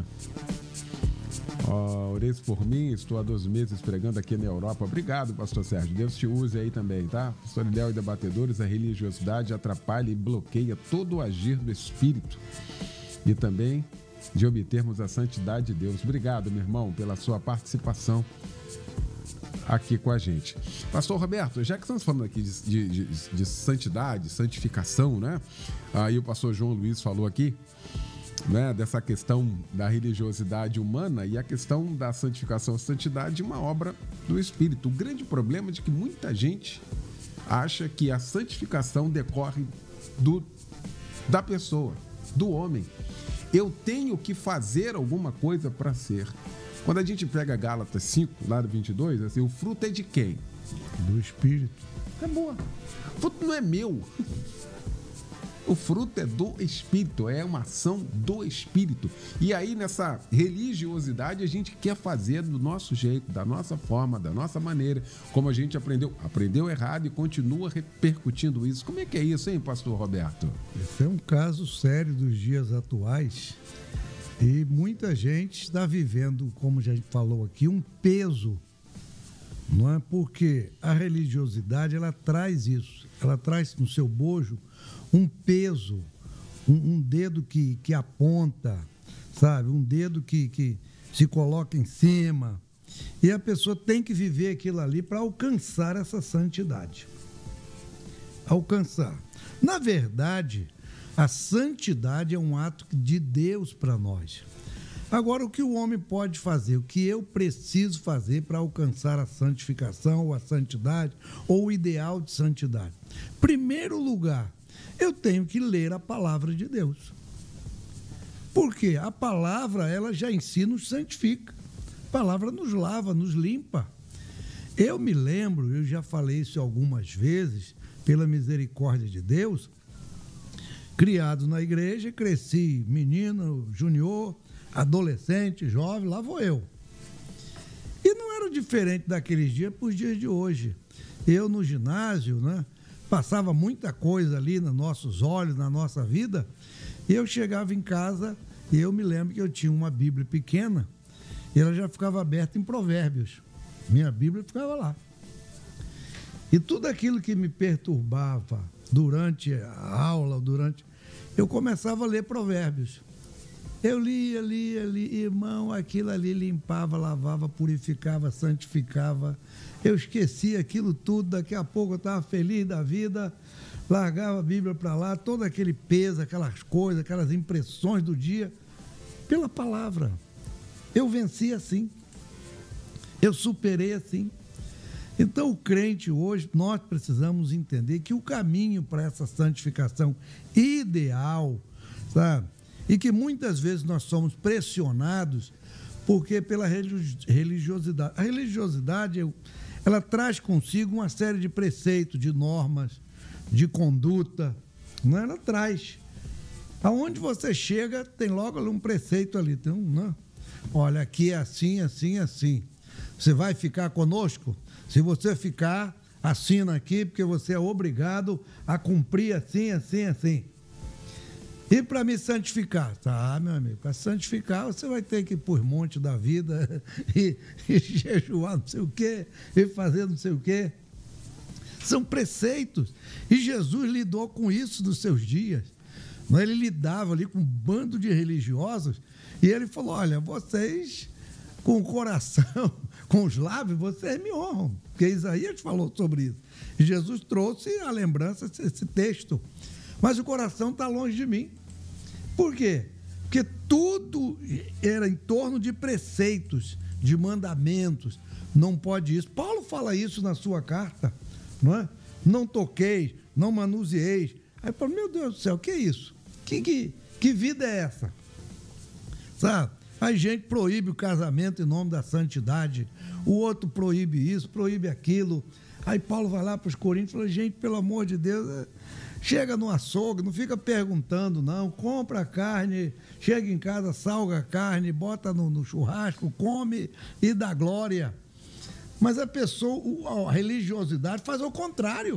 ó, orei por mim, estou há doze meses pregando aqui na Europa. Obrigado, pastor Sérgio. Deus te use aí também, tá? Pastor Léo e debatedores, a religiosidade atrapalha e bloqueia todo o agir do Espírito e também de obtermos a santidade de Deus. Obrigado, meu irmão, pela sua participação aqui com a gente. Pastor Roberto, já que estamos falando aqui de, de, de, de santidade, santificação, né? Aí o pastor João Luiz falou aqui, né, dessa questão da religiosidade humana e a questão da santificação e santidade, uma obra do Espírito. O grande problema é de que muita gente acha que a santificação decorre do, da pessoa, do homem. Eu tenho que fazer alguma coisa para ser. Quando a gente pega Gálatas cinco, lá do vinte e dois, assim, o fruto é de quem? Do Espírito. É boa. O fruto não é meu. O fruto é do Espírito, é uma ação do Espírito. E aí, nessa religiosidade, a gente quer fazer do nosso jeito, da nossa forma, da nossa maneira, como a gente aprendeu. Aprendeu errado e continua repercutindo isso. Como é que é isso, hein, pastor Roberto? Esse é um caso sério dos dias atuais. E muita gente está vivendo, como já falou aqui, um peso, não é? Porque a religiosidade, ela traz isso, ela traz no seu bojo um peso, um, um dedo que, que aponta, sabe? Um dedo que, que se coloca em cima. E a pessoa tem que viver aquilo ali para alcançar essa santidade. Alcançar. Na verdade, a santidade é um ato de Deus para nós. Agora, o que o homem pode fazer? O que eu preciso fazer para alcançar a santificação, ou a santidade, ou o ideal de santidade? Primeiro lugar, eu tenho que ler a palavra de Deus. Porque a palavra, ela já em si nos santifica. A palavra nos lava, nos limpa. Eu me lembro, eu já falei isso algumas vezes, pela misericórdia de Deus, criado na igreja, cresci menino, junior, adolescente, jovem, lá vou eu. E não era diferente daqueles dias para os dias de hoje. Eu no ginásio, né, passava muita coisa ali nos nossos olhos, na nossa vida, e eu chegava em casa e eu me lembro que eu tinha uma Bíblia pequena e ela já ficava aberta em Provérbios. Minha Bíblia ficava lá. E tudo aquilo que me perturbava durante a aula, durante... eu começava a ler Provérbios. Eu lia, lia, lia, irmão, aquilo ali limpava, lavava, purificava, santificava. Eu esquecia aquilo tudo, daqui a pouco eu estava feliz da vida, largava a Bíblia para lá, todo aquele peso, aquelas coisas, aquelas impressões do dia, pela palavra. Eu venci assim. Eu superei assim. Então, o crente hoje, nós precisamos entender que o caminho para essa santificação ideal, sabe? E que muitas vezes nós somos pressionados porque pela religiosidade. A religiosidade, ela traz consigo uma série de preceitos, de normas, de conduta, não é? Ela traz. Aonde você chega, tem logo ali um preceito ali, tem um, não? Olha, aqui é assim, assim, assim. Você vai ficar conosco? Se você ficar, assina aqui, porque você é obrigado a cumprir assim, assim, assim. E para me santificar? Tá, meu amigo, para santificar você vai ter que ir por monte da vida e, e jejuar não sei o quê, e fazer não sei o quê. São preceitos. E Jesus lidou com isso nos seus dias. Ele lidava ali com um bando de religiosos e ele falou, olha, vocês com o coração, com os lábios, vocês me honram. Porque Isaías falou sobre isso. E Jesus trouxe a lembrança, esse texto. Mas o coração está longe de mim. Por quê? Porque tudo era em torno de preceitos, de mandamentos. Não pode isso. Paulo fala isso na sua carta, não é? Não toqueis, não manuseeis. Aí eu falo, meu Deus do céu, o que é isso? Que, que, que vida é essa? Sabe? A gente proíbe o casamento em nome da santidade, o outro proíbe isso, proíbe aquilo. Aí Paulo vai lá para os Coríntios e fala, gente, pelo amor de Deus, chega no açougue, não fica perguntando, não. Compra a carne, chega em casa, salga a carne, bota no, no churrasco, come e dá glória. Mas a pessoa, a religiosidade faz o contrário.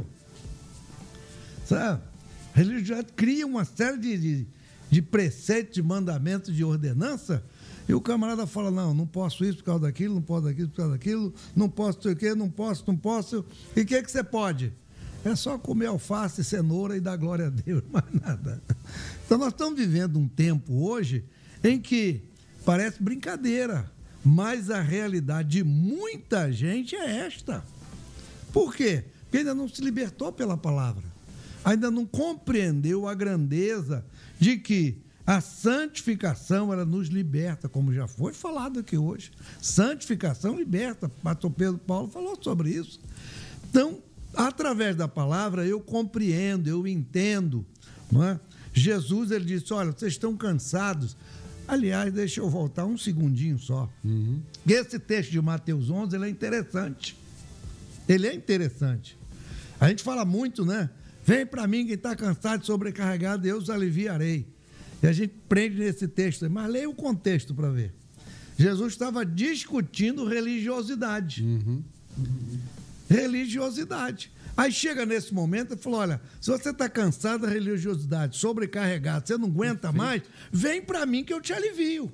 Sabe? A religiosidade cria uma série de, de, de preceitos, de mandamentos, de ordenança, e o camarada fala, não, não posso isso por causa daquilo, não posso daquilo por causa daquilo, não posso sei o quê, não posso, não posso. E o que, que você pode? É só comer alface, cenoura e dar glória a Deus, mais nada. Então nós estamos vivendo um tempo hoje em que parece brincadeira, mas a realidade de muita gente é esta. Por quê? Porque ainda não se libertou pela palavra, ainda não compreendeu a grandeza de que a santificação, ela nos liberta, como já foi falado aqui hoje. Santificação liberta. Pastor Pedro Paulo falou sobre isso. Então, através da palavra, eu compreendo, eu entendo, não é? Jesus, ele disse, olha, vocês estão cansados. Aliás, deixa eu voltar um segundinho só. Uhum. Esse texto de Mateus onze, ele é interessante. Ele é interessante. A gente fala muito, né? Vem para mim quem está cansado e sobrecarregado, eu os aliviarei. E a gente prende nesse texto, mas leia o contexto para ver. Jesus estava discutindo religiosidade. Uhum. Religiosidade. Aí chega nesse momento e fala, olha, se você está cansado da religiosidade, sobrecarregado, você não aguenta mais, vem para mim que eu te alivio.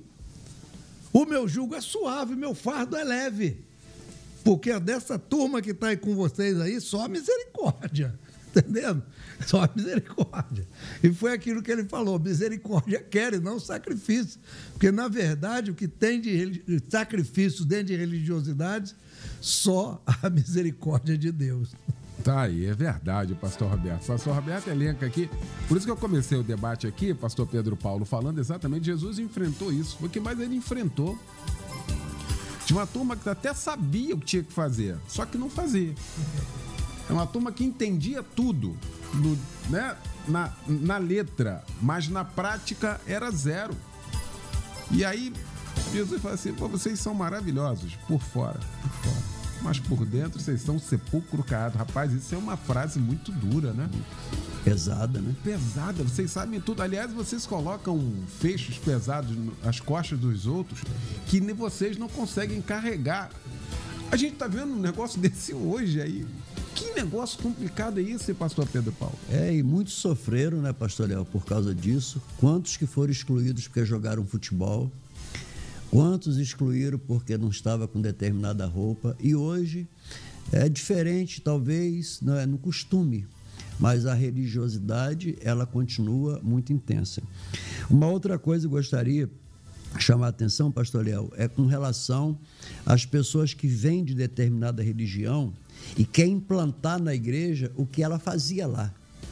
O meu jugo é suave, o meu fardo é leve. Porque dessa turma que está aí com vocês aí, só misericórdia. Entendendo? Só misericórdia. E foi aquilo que ele falou, misericórdia quer e não sacrifício. Porque, na verdade, o que tem de sacrifício dentro de religiosidade, só a misericórdia de Deus. Tá aí, é verdade, pastor Roberto. Pastor Roberto elenca aqui, por isso que eu comecei o debate aqui, pastor Pedro Paulo, falando exatamente, Jesus enfrentou isso. Foi o que mais ele enfrentou. Tinha uma turma que até sabia o que tinha que fazer, só que não fazia. É uma turma que entendia tudo, no, né, na, na letra, mas na prática era zero. E aí, Jesus fala assim, pô, vocês são maravilhosos, por fora, por fora, mas por dentro vocês são sepulcro caiado. Rapaz, isso é uma frase muito dura, né? Pesada, né? Pesada, vocês sabem tudo. Aliás, vocês colocam fechos pesados nas costas dos outros que nem vocês não conseguem carregar. A gente tá vendo um negócio desse hoje aí. Que negócio complicado é esse, pastor Pedro Paulo? É, e muitos sofreram, né, pastor Léo, por causa disso. Quantos que foram excluídos porque jogaram futebol? Quantos excluíram porque não estava com determinada roupa? E hoje é diferente, talvez, não é, no costume, mas a religiosidade, ela continua muito intensa. Uma outra coisa que eu gostaria de chamar a atenção, pastor Léo, é com relação às pessoas que vêm de determinada religião e quer implantar na igreja o que ela fazia lá.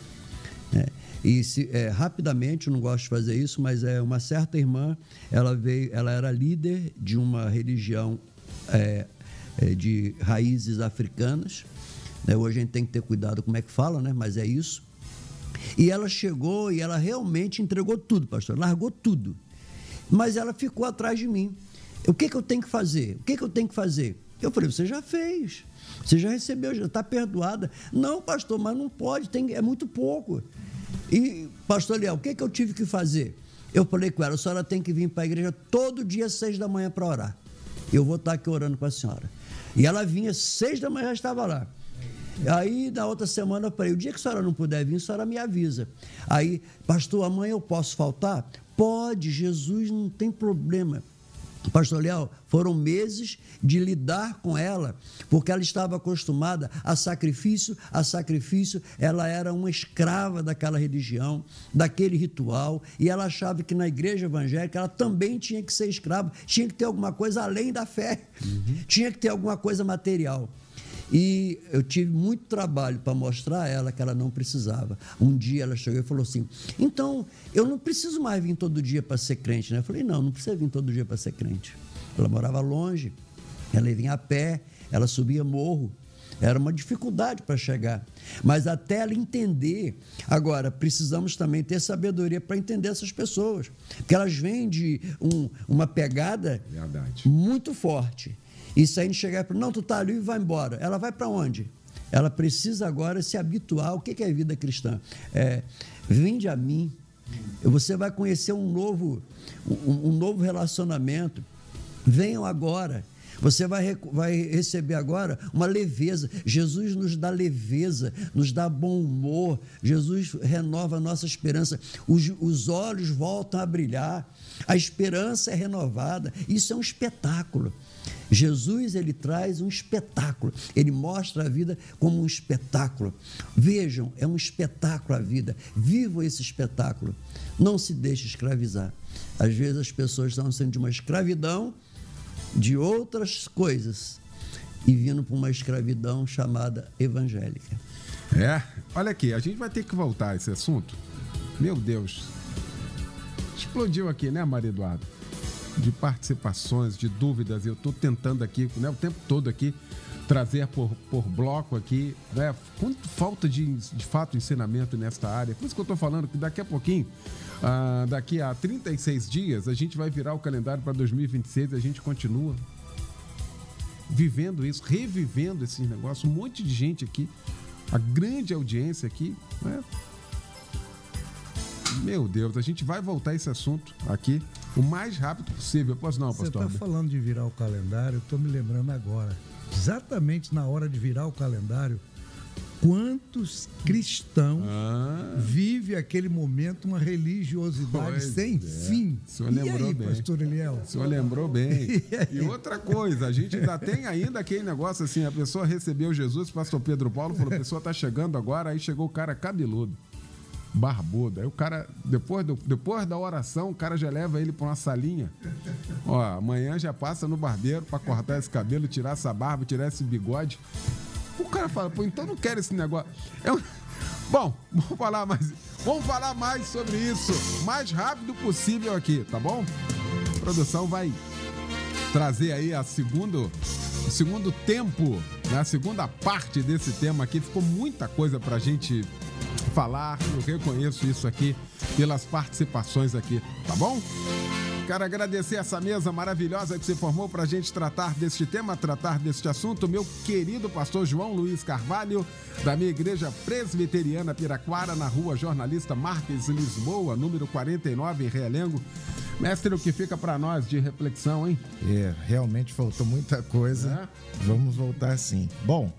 É, e se, é, rapidamente, eu não gosto de fazer isso, mas é uma certa irmã, ela veio, ela era líder de uma religião é, é, de raízes africanas, né? Hoje a gente tem que ter cuidado como é que fala, né? Mas é isso. E ela chegou e ela realmente entregou tudo, pastor, largou tudo. Mas ela ficou atrás de mim. O que, que eu tenho que fazer? O que, que eu tenho que fazer? Eu falei, você já fez. Você já recebeu, já está perdoada. Não, pastor, mas não pode, tem, é muito pouco. E, pastor Eliel, o que, que eu tive que fazer? Eu falei com ela, a senhora tem que vir para a igreja todo dia, seis da manhã, para orar. Eu vou estar aqui orando com a senhora. E ela vinha, seis da manhã, já estava lá. Aí, na outra semana, eu falei, o dia que a senhora não puder vir, a senhora me avisa. Aí, pastor, amanhã eu posso faltar? Pode, Jesus não tem problema. Pastor Leal, foram meses de lidar com ela, porque ela estava acostumada a sacrifício, a sacrifício, ela era uma escrava daquela religião, daquele ritual, e ela achava que na igreja evangélica ela também tinha que ser escrava, tinha que ter alguma coisa além da fé, uhum. tinha que ter alguma coisa material. E eu tive muito trabalho para mostrar a ela que ela não precisava. Um dia ela chegou e falou assim, então, eu não preciso mais vir todo dia para ser crente, né? Eu falei, não, não precisa vir todo dia para ser crente. Ela morava longe, ela vinha a pé, ela subia morro, era uma dificuldade para chegar. Mas até ela entender, agora, precisamos também ter sabedoria para entender essas pessoas, porque elas vêm de um, uma pegada Verdade. muito forte. E se a gente chegar e falar, não, tu está ali e vai embora. Ela vai para onde? Ela precisa agora se habituar. O que é a vida cristã? É, vinde a mim. Você vai conhecer um novo, um, um novo relacionamento. Venham agora. Você vai, vai receber agora uma leveza. Jesus nos dá leveza, nos dá bom humor. Jesus renova a nossa esperança. Os, os olhos voltam a brilhar. A esperança é renovada. Isso é um espetáculo. Jesus, ele traz um espetáculo, ele mostra a vida como um espetáculo. Vejam, é um espetáculo a vida, vivam esse espetáculo, não se deixe escravizar. Às vezes as pessoas estão sendo de uma escravidão de outras coisas e vindo para uma escravidão chamada evangélica. É, olha aqui, a gente vai ter que voltar a esse assunto. Meu Deus, explodiu aqui, né, Maria Eduarda? De participações, de dúvidas, eu estou tentando aqui, né, o tempo todo aqui, trazer por, por bloco aqui, né, quanto falta de, de fato, ensinamento nesta área. Por isso que eu estou falando que daqui a pouquinho, ah, daqui a trinta e seis dias, a gente vai virar o calendário para dois mil e vinte e seis e a gente continua vivendo isso, revivendo esse negócio, um monte de gente aqui, a grande audiência aqui, né? Meu Deus, a gente vai voltar a esse assunto aqui o mais rápido possível. Pois não, pastor? Você está falando de virar o calendário, eu estou me lembrando agora, exatamente na hora de virar o calendário, quantos cristãos ah. vivem aquele momento, uma religiosidade pois sem é. fim. O senhor lembrou e aí, bem. pastor Eliel? O senhor lembrou bem. E, e outra coisa, a gente ainda tem ainda aquele negócio assim, a pessoa recebeu Jesus, o pastor Pedro Paulo falou, a pessoa está chegando agora, aí chegou o cara cabeludo, barbudo. Aí o cara, depois, do, depois da oração, o cara já leva ele para uma salinha. Ó, amanhã já passa no barbeiro para cortar esse cabelo, tirar essa barba, tirar esse bigode. O cara fala, pô, então não quero esse negócio. É um... Bom, vamos falar mais, vamos falar mais sobre isso o mais rápido possível aqui, tá bom? A produção vai trazer aí a segundo, o segundo tempo, né? A segunda parte desse tema aqui. Ficou muita coisa pra gente falar, eu reconheço isso aqui pelas participações aqui, tá bom? Quero agradecer essa mesa maravilhosa que se formou para a gente tratar deste tema, tratar deste assunto. Meu querido pastor João Luiz Carvalho, da minha igreja presbiteriana Piraquara, na rua Jornalista Marques, Lisboa, número quarenta e nove, em Realengo. Mestre, o que fica para nós de reflexão, hein? É, realmente faltou muita coisa. É? Vamos voltar sim. Bom,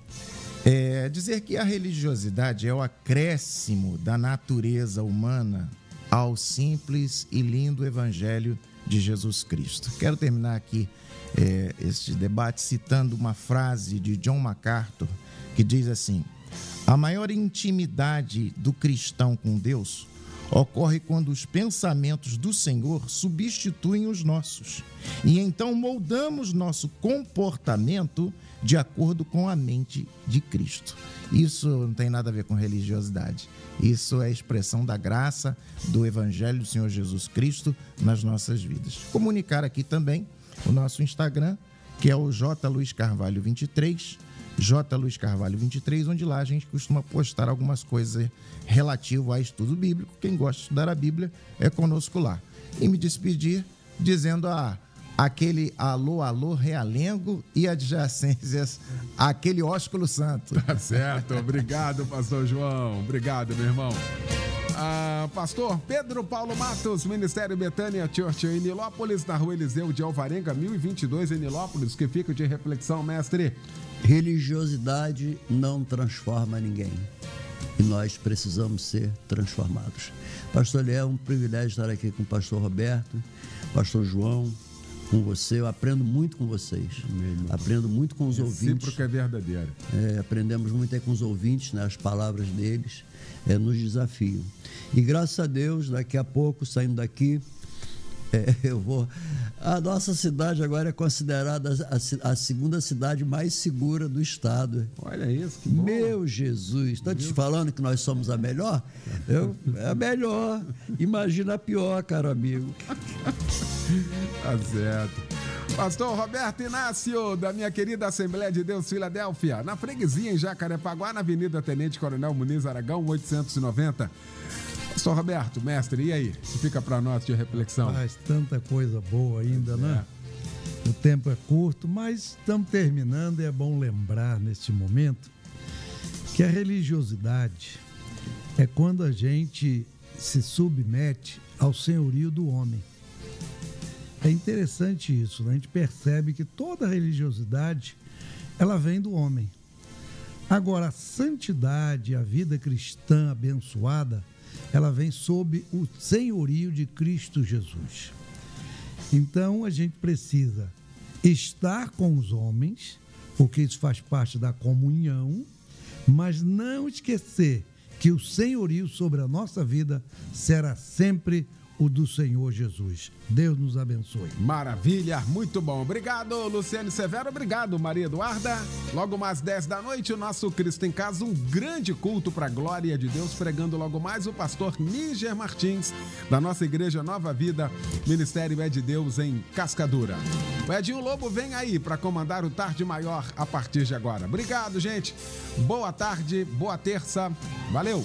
é, dizer que a religiosidade é o acréscimo da natureza humana ao simples e lindo evangelho de Jesus Cristo. Quero terminar aqui é, este debate citando uma frase de John MacArthur que diz assim: a maior intimidade do cristão com Deus ocorre quando os pensamentos do Senhor substituem os nossos e então moldamos nosso comportamento de acordo com a mente de Cristo. Isso não tem nada a ver com religiosidade. Isso é expressão da graça do Evangelho do Senhor Jesus Cristo nas nossas vidas. Comunicar aqui também o nosso Instagram, que é o J Luiz Carvalho vinte e três, J Luiz Carvalho vinte e três, onde lá a gente costuma postar algumas coisas relativas a estudo bíblico. Quem gosta de estudar a Bíblia é conosco lá. E me despedir dizendo a aquele alô, alô, Realengo e adjacências, aquele ósculo santo. Tá certo, obrigado, pastor João. Obrigado, meu irmão. Ah, pastor Pedro Paulo Matos, Ministério Betânia Church em Nilópolis, na rua Eliseu de Alvarenga, mil e vinte e dois, em Nilópolis. Que fica de reflexão, mestre? Religiosidade não transforma ninguém. E nós precisamos ser transformados. Pastor, é um privilégio estar aqui com o pastor Roberto, pastor João, com você. Eu aprendo muito com vocês. Aprendo muito com os ouvintes. Sempre que é verdadeiro. É, aprendemos muito aí com os ouvintes, né? As palavras deles é, nos desafiam. E graças a Deus, daqui a pouco, saindo daqui, é, eu vou... A nossa cidade agora é considerada a, a segunda cidade mais segura do estado. Olha isso, que bom. Meu Jesus, estou te falando que nós somos a melhor? Eu, é a melhor. Imagina a pior, caro amigo. Tá certo. Pastor Roberto Inácio, da minha querida Assembleia de Deus Filadélfia, na freguesia em Jacarepaguá, na Avenida Tenente Coronel Muniz Aragão, oitocentos e noventa. Pastor Roberto, mestre, e aí? O que fica para nós de reflexão? Faz tanta coisa boa ainda, né? É. O tempo é curto, mas estamos terminando e é bom lembrar neste momento que a religiosidade é quando a gente se submete ao senhorio do homem. É interessante isso, né? A gente percebe que toda religiosidade, ela vem do homem. Agora, a santidade, a vida cristã abençoada, ela vem sob o senhorio de Cristo Jesus. Então, a gente precisa estar com os homens, porque isso faz parte da comunhão, mas não esquecer que o senhorio sobre a nossa vida será sempre o do Senhor Jesus. Deus nos abençoe. Maravilha, muito bom. Obrigado, Luciane Severo. Obrigado, Maria Eduarda. Logo mais dez da noite, o nosso Cristo em Casa, um grande culto para a glória de Deus, pregando logo mais o pastor Níger Martins, da nossa Igreja Nova Vida, Ministério é de Deus em Cascadura. O Edinho Lobo vem aí para comandar o Tarde Maior a partir de agora. Obrigado, gente. Boa tarde, boa terça. Valeu.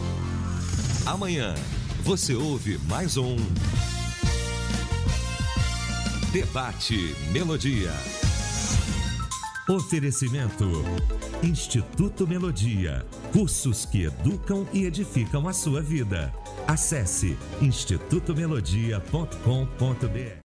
Amanhã você ouve mais um Debate Melodia. Oferecimento Instituto Melodia. Cursos que educam e edificam a sua vida. Acesse instituto melodia ponto com ponto br.